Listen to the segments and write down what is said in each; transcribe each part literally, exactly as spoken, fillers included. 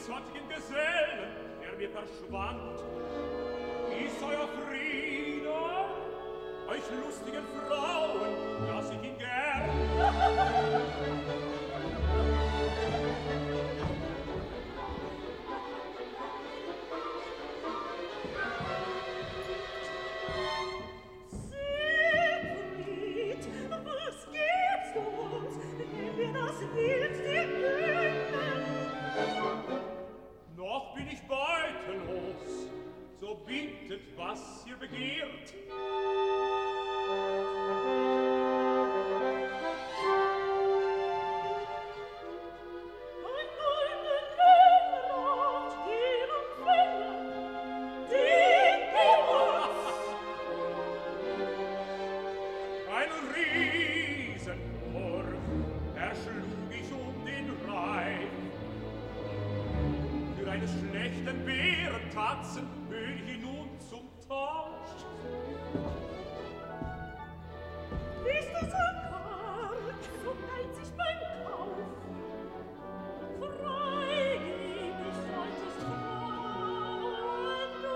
zottigen Gesellen, der mir verschwand. Ist euer Friede, euch lustigen Frauen, lass ich ihn gern. Siegfried, was gibst du uns, wenn wir das Wild dir gönnen? Noch bin ich beutelos, so bittet, was ihr begehrt. Ein golden Längerand, ihrem Fänger, den gib uns! Ein Riesenwurf erschlug ich um den Reif. Für eines schlechten Bärentatzen höre ich ihn nun zum Tausch. Bist du so karg, so geizig beim Kauf? Freigebig solltest Frauen du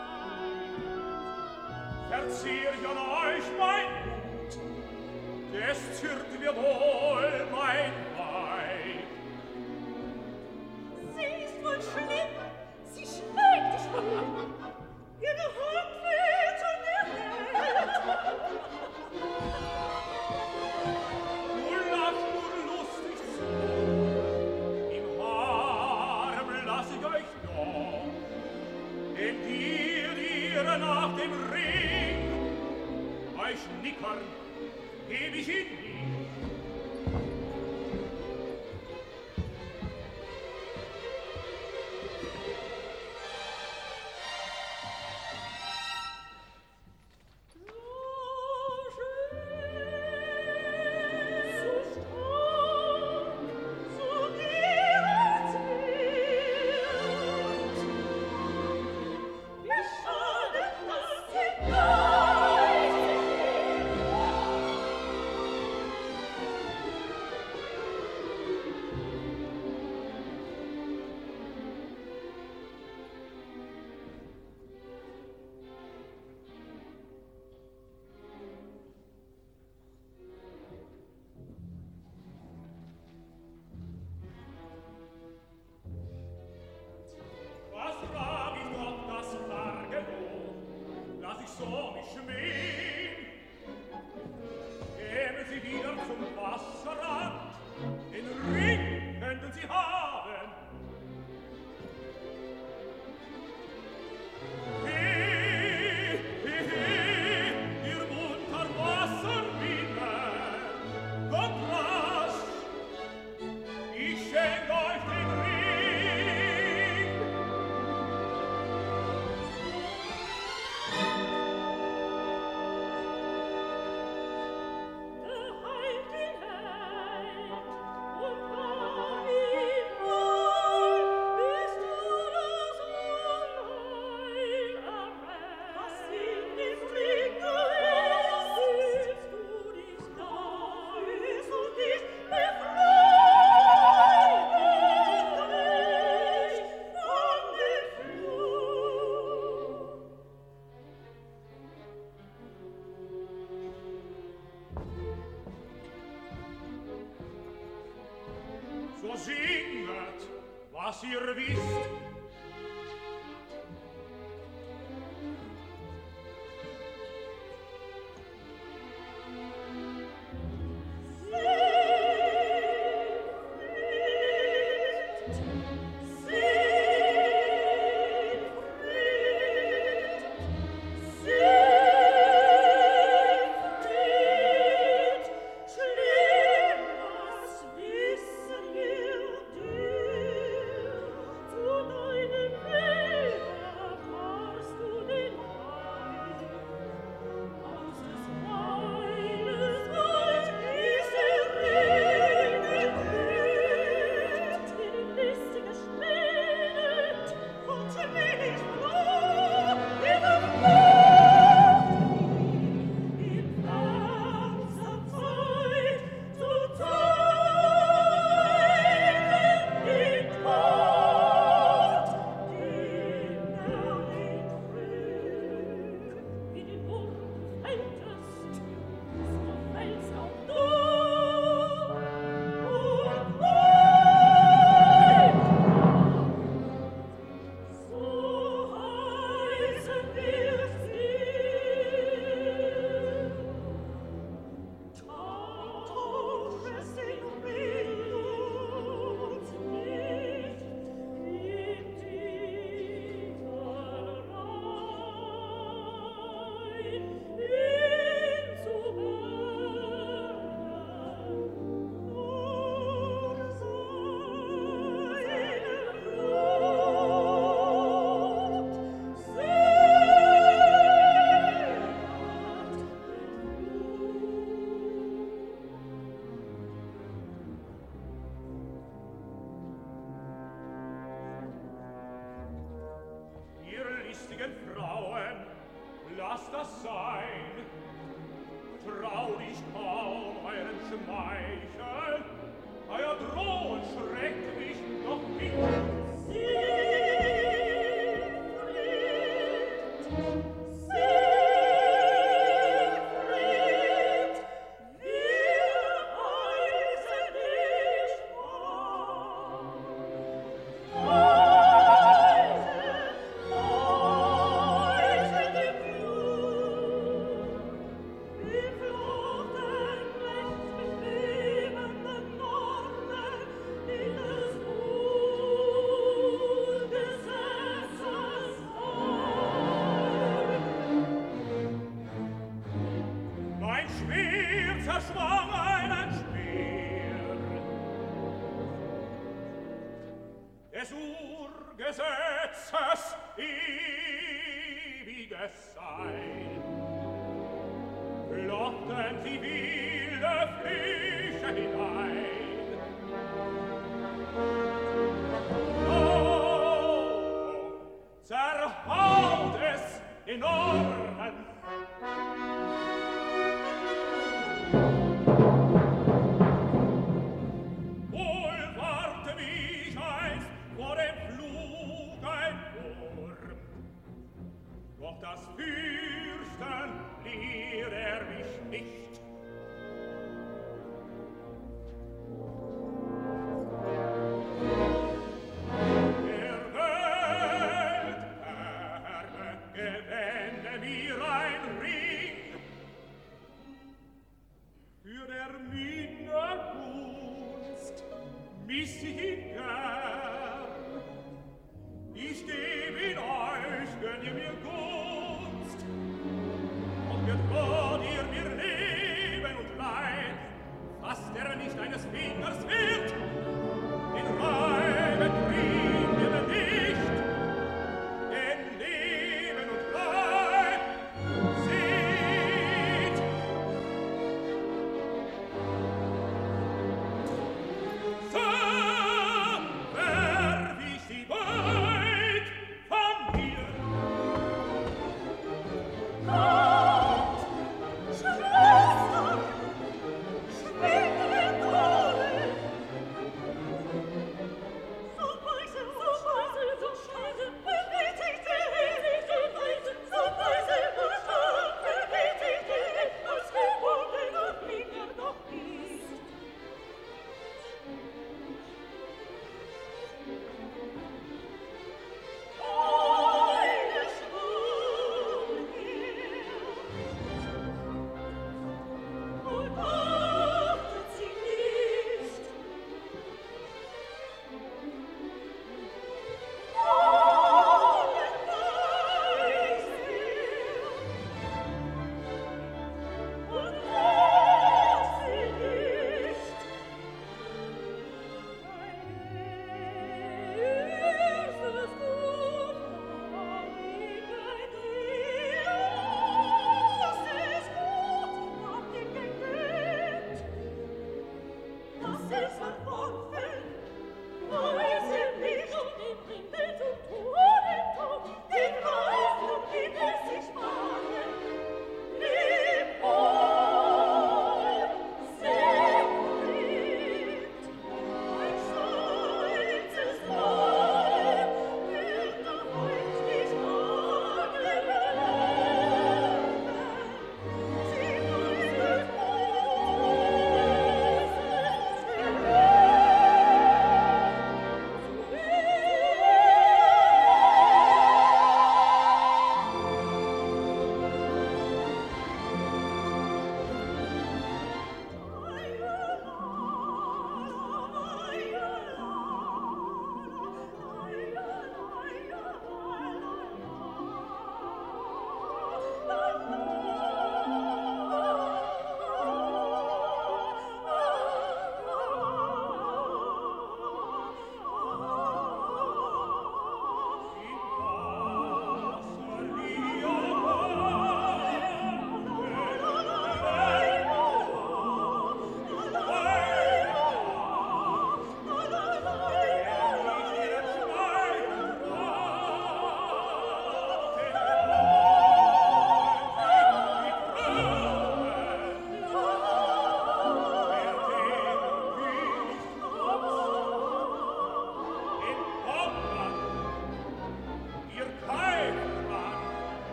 sein. Verzehr ich an euch mein Mut, des zürnt mir wohl mein Weib. Sie ist wohl schlimm, sie schlägt dich wohl. Ihre Hand weht an der Welt. Nur lacht nur lustig zu, im Harem lass ich euch noch, denn ihr, ihr nach dem Ring, euch nickern, geb ich ihn nie. So singet, was ihr wisst. Schlimmes wissen wir dir, zu schmeicheln, euer Drohen schreckt mich doch nicht.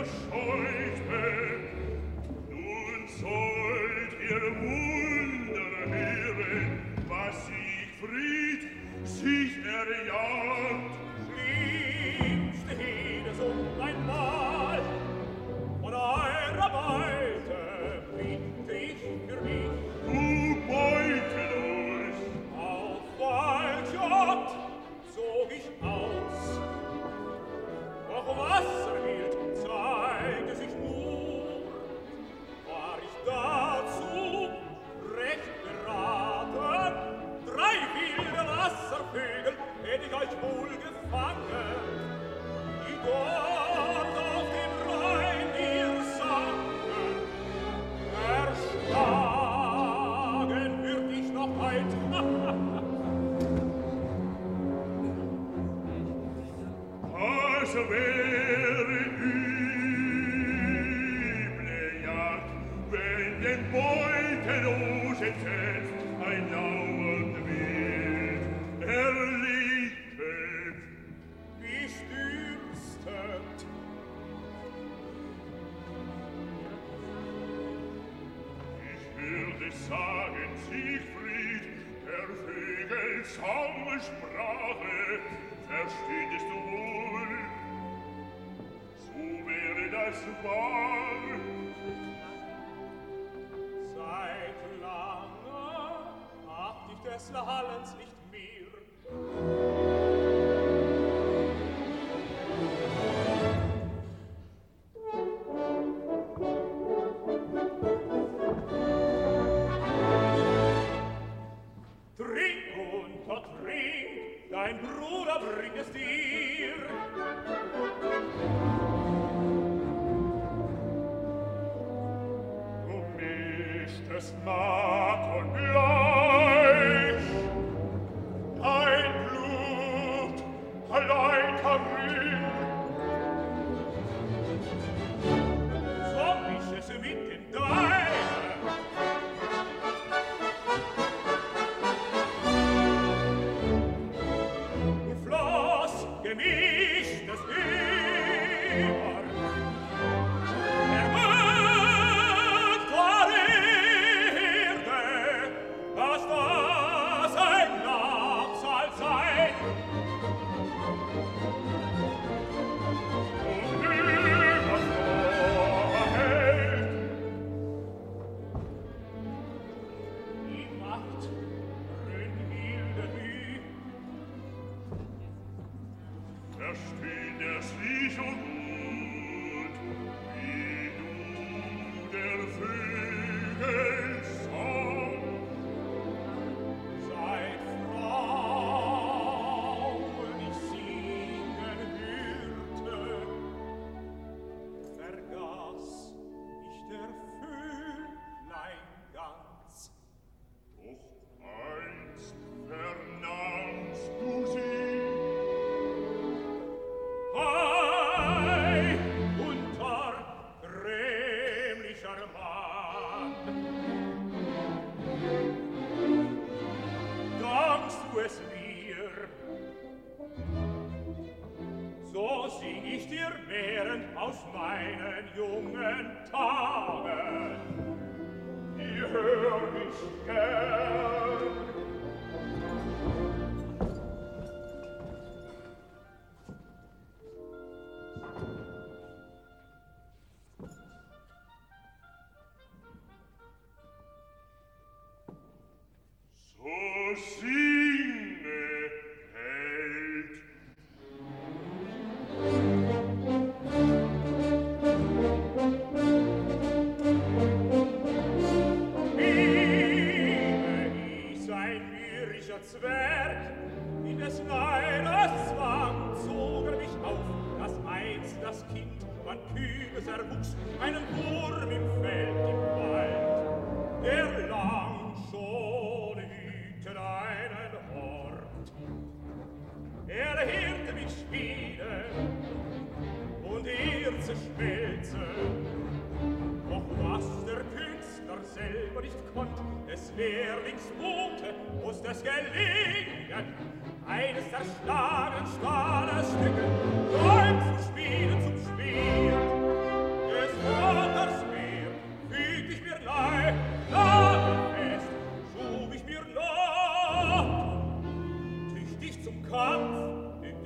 Zerschlagen, Stahler Stücke, Räum zu spielen zum Spiel.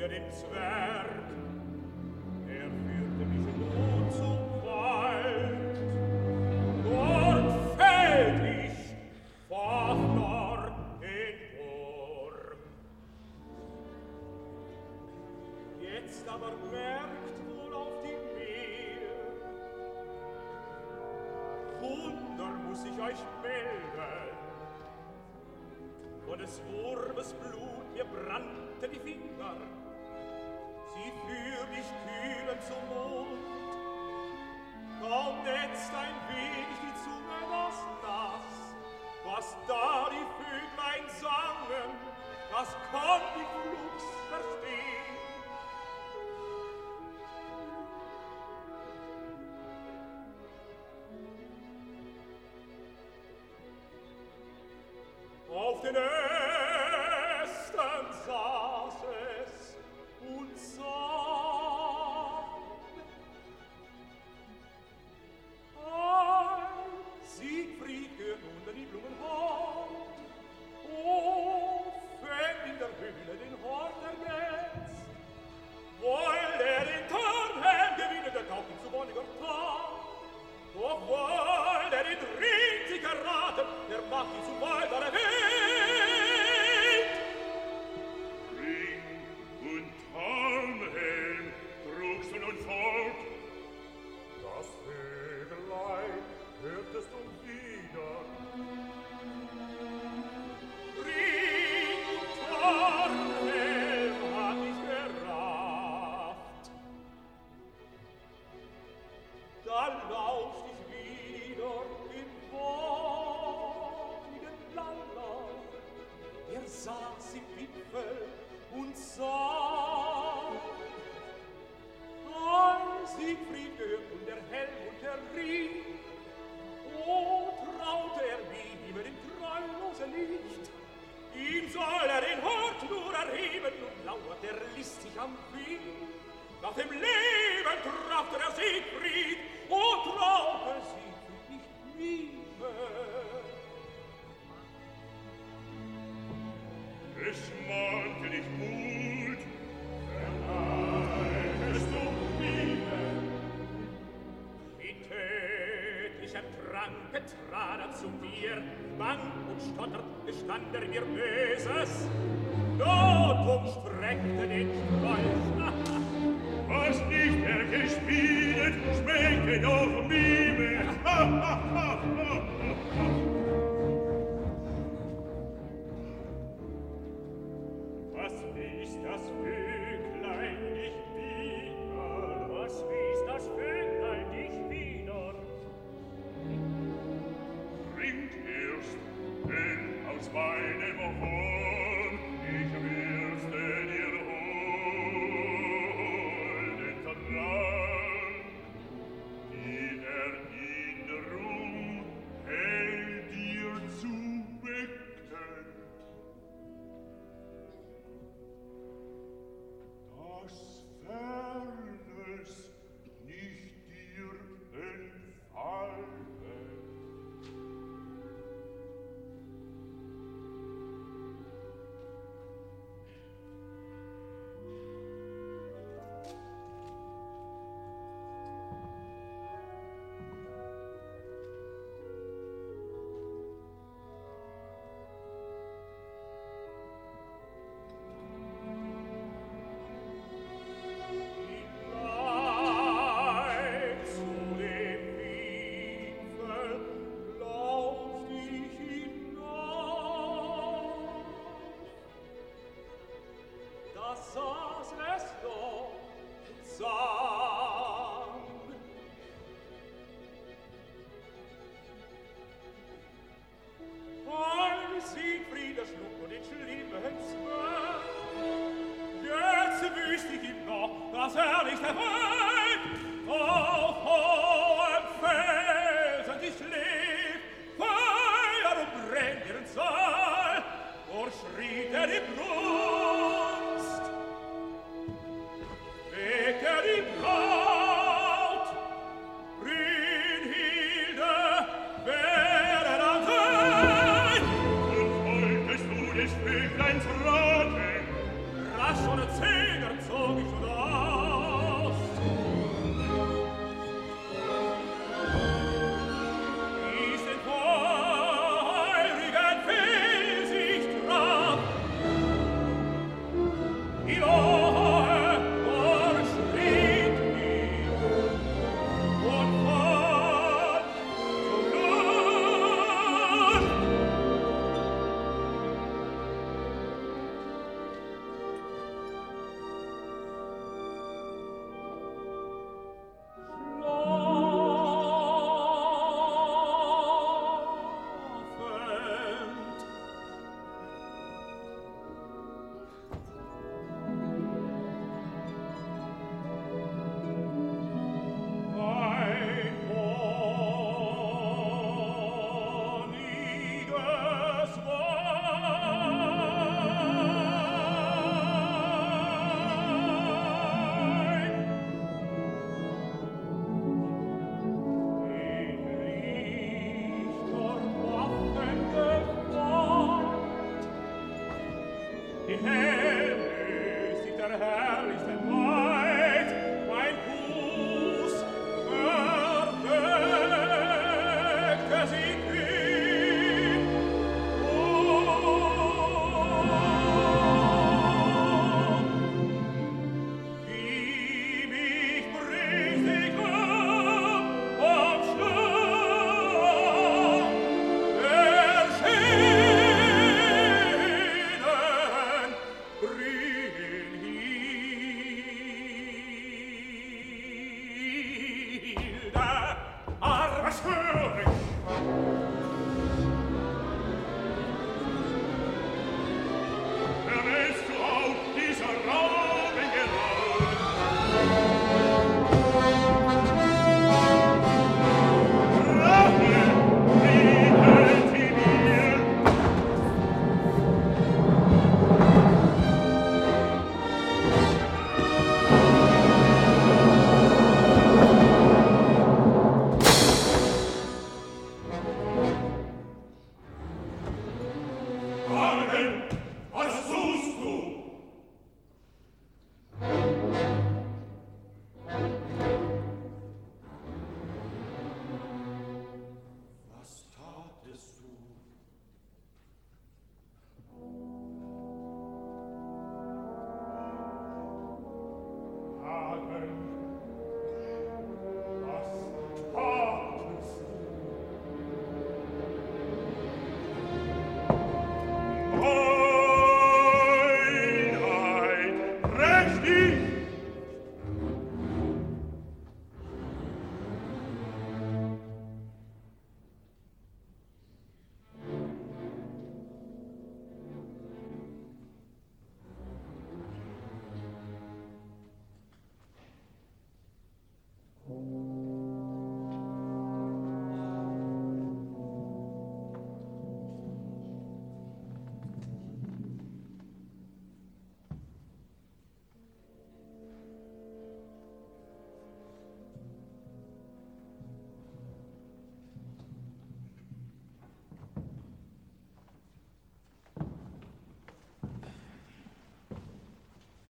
mir den Zwerg, er führte mich nun zum Wald. Dort fällt ich, Fafner empor. Jetzt aber merkt wohl auf die Meer, Wunder muss ich euch melden. Von des Wurmes Blut mir brannte die Finger, sie führ mich kühlen zum Mond. Kaum netzt ein wenig die Zunge das Nass, was da die Vöglein sangen, das konnt ich flugs verstehen. Auf den Ästen saß es und sang. Ein Siegfried gehört unter die Blumenhand. Oh, fängt in der Höhle den Hort ergetzt. Woll er den Tarnhelm gewinnen, der taugt ihm zu wonniger Tag. Doch woll er den Ring sich erraten, der macht ihn zu weiterer Welt. Ring und Tarnhelm trugst du nun fort. Das Vögelein hörtest du wieder. Ring und Tarnhelm hat dich gerafft. Da lauscht ich wieder im wohligen Lalla. Er saß im Wipfel und sah. Ein Siegfried gehört und der Helm und der Ring. Oh, traute er wie ihm im treulosen Licht. Ihm soll er den Hort nur erheben und lauert er listig am Wind. Nach dem Leben trachte der Siegfried, oh, traute Siegfried nicht liebe. Es mahnte dich Mut, verleihest du Liebe. In tödlichem Tranke trat er zu mir, bang und stottert gestand er mir Böses. Notung streckte den Stolz. was nicht er gespielt, schmeckte doch Mime. Ha, ha, ha, ha, ha. Was wies das Vöglein dich wieder? Was wies das Vöglein dich wieder? Bringt erst, denn aus meinem Horn ich wirste dir holden Trank. Die Erinnerung hält dir zu wecken. Das Fernes nicht dir entfallen. Hinein zu dem Wipfel lauf ich hinauf. Da saß es doch und sang. Ein Siegfried erschlug nur den schlimmen Zwerg. Jetzt wüsste ich ihm noch, dass er nicht erfolgt. Auf hohem Felsen die schläft, Feuer und brennt ihren Saal, durchschritt er die Brust. Weht er die Braut, Brünnhilde, wer er dann sein? Und wolltest du des Vögleins raten? Rasch ohne Zögern Musik